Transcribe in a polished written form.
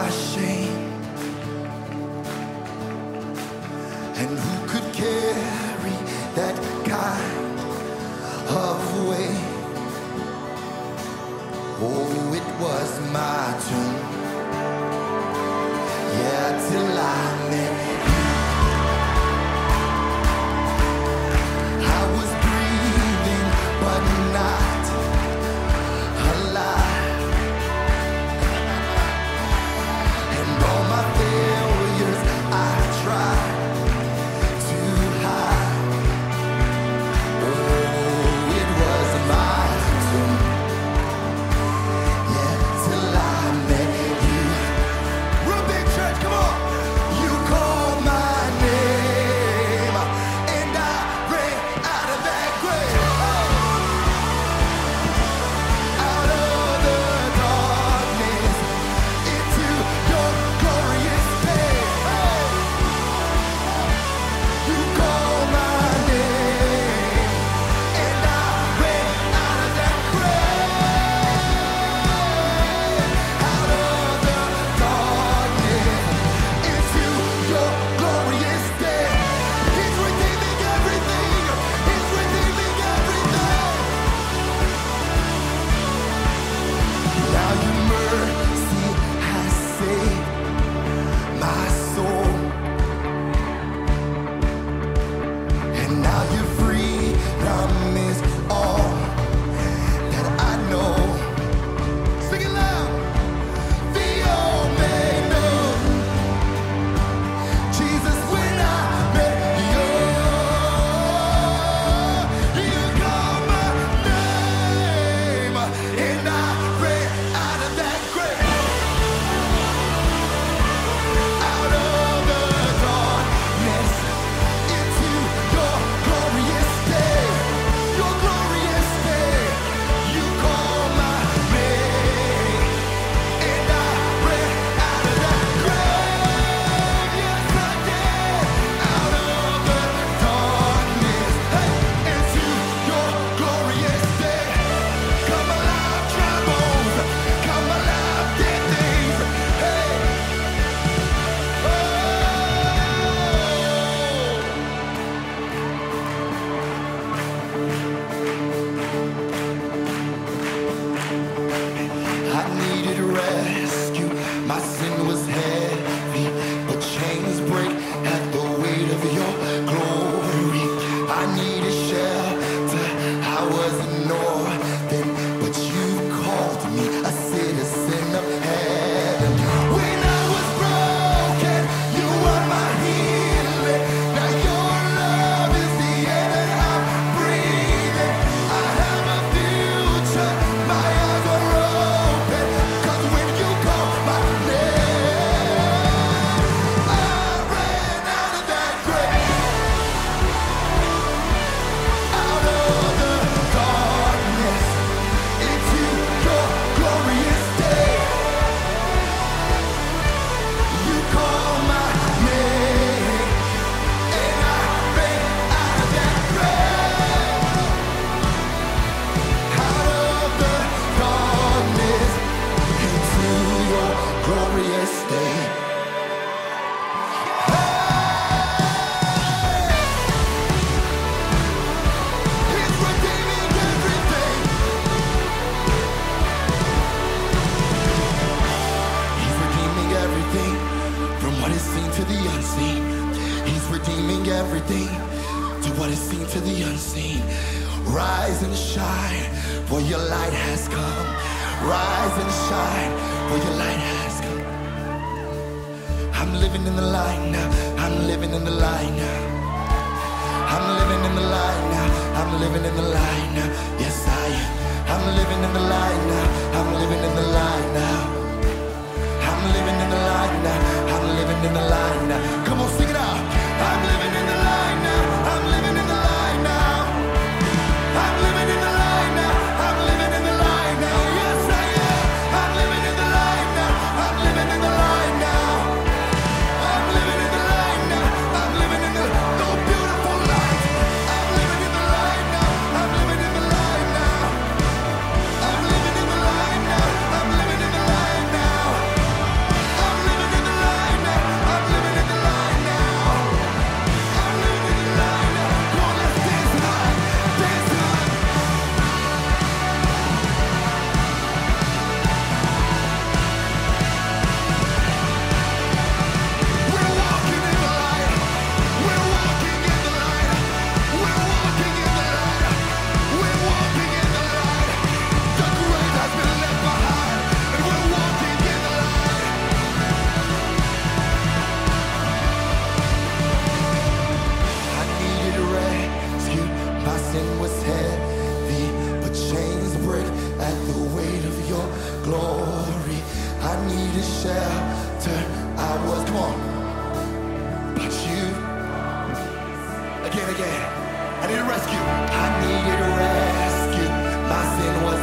my shame? And who could carry that kind of weight? Oh, it was my turn. Yeah, till I met you. I was breathing, but not alive. And all my failures I tried to hide. Oh, it was my turn. Yeah, till I met you. Real big church, come on. You called my name, and I ran out of that grave. Out of the darkness, into your glorious day. You called my name, and I ran out of that grave. Out of the darkness, into your glorious day. He's redeeming everything. He's redeeming everything. Now your mercy has saved my soul, and now your freedom is all that I know. Sing it loud. The Omega, Jesus, when I met you, you called my name, and I ran out of that grave. Out of the darkness, into your glorious day. Your glorious day. You called my name, and I ran out of that grave. Yes, I did. Out of the darkness, hey, into your glorious day. Come alive, dry bones. Come alive, dead things. Hey, oh. I needed rescue. My sin was heavy, but chains break at the weight of your glory. I needed shelter. I was an orphan, but you called me a citizen of heaven. When I was broken, you were my healing. Now your love is the air that I'm breathing. I have a future. My eyes are open. 'Cause when you call my name, I ran out of that grave. Out of the darkness, into your glorious day. You call my name, and I ran out of that grave. Out of the darkness, into your glorious day. He's redeeming everything. He's redeeming everything from what is seen to the unseen. He's redeeming everything to what is seen to the unseen. Rise and shine, for your light has come. Rise and shine, for your light has come. I'm living in the light now. I'm living in the light now. I'm living in the light now. I'm living in the light now. Yes, I am. I'm living in the light now. I'm living in the light now. I'm living in the light now. I'm living in the light now. Come on, sing it out. I'm living in the light now. I'm living in the light now. I'm living in the light now. I'm living in the light now. Yes, I am. I'm living in the light now. I'm living in the light now. I'm living in the light now. I'm living in the beautiful light. I'm living in the light now. I'm living in the light now. I'm living in the light now. I'm living in the light now. I'm come on. But you, again, I need a rescue. I needed a rescue. My sin was